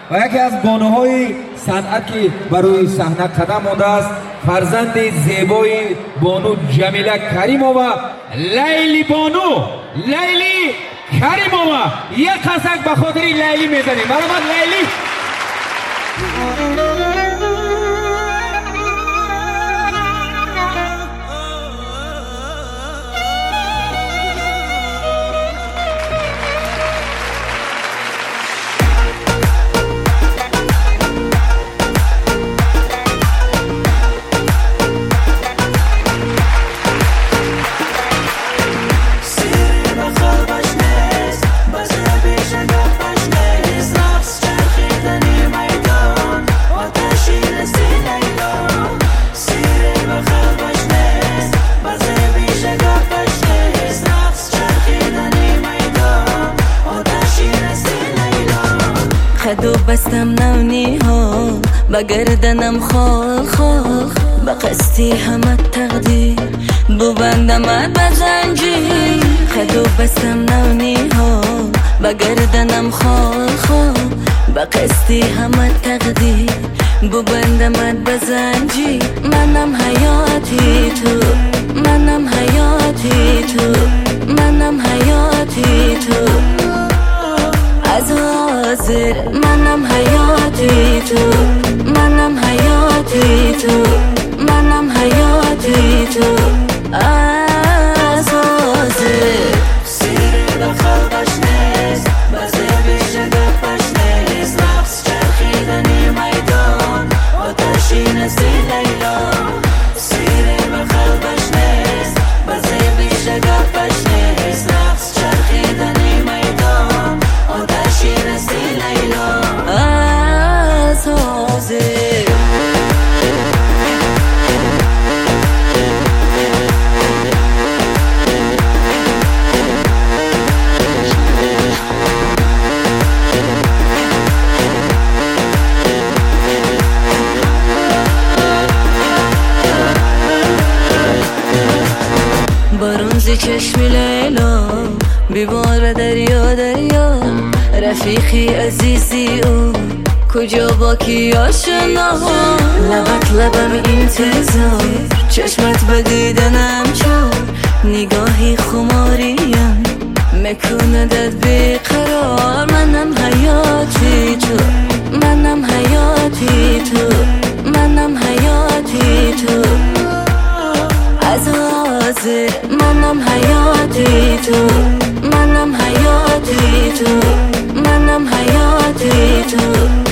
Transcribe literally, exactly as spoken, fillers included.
و یکی از بانوهای صنعت که برای صحنه قدم مانده است فرزند زیبای بانو جمیله کریمова لیلی بانو لیلی کریمова. یک قسک به خاطر لیلی میزنیم. برامد لیلی. خدو بستم نونی ها با گردنم خال خال با قصدی همه تقدیر ببندمت به زنجیر. خدو بستم نونی ها با گردنم خال خال با قصدی همه تقدیر ببندمت به زنجیر. منم حیاتی تو منم حیاتی تو منم حیاتی تو از حاضر منم حیاتی تو منم حیاتی تو منم حیاتی تو از حاضر. سیر بخلقش نیست بزه بیشه گفش نیست رقص چرخیدنی میدان آتشی نستی لیلا. سیر بخلقش نیست بزه بیشه گفش نیست رقص چرخیدنی میدان آتشی نستی لیلا. از حاضر برونزی چشم لیلا بیبار دریا دریا رفیقی عزیزی او کجا با کی آشنا. لبت لبم انتظار چشمت به دیدنم چار نگاهی خماریم مکوندت بیقرار. منم حیاتی تو منم حیاتی تو منم حیاتی تو از حاضر منم حیاتی تو منم حیاتی تو منم حیاتی تو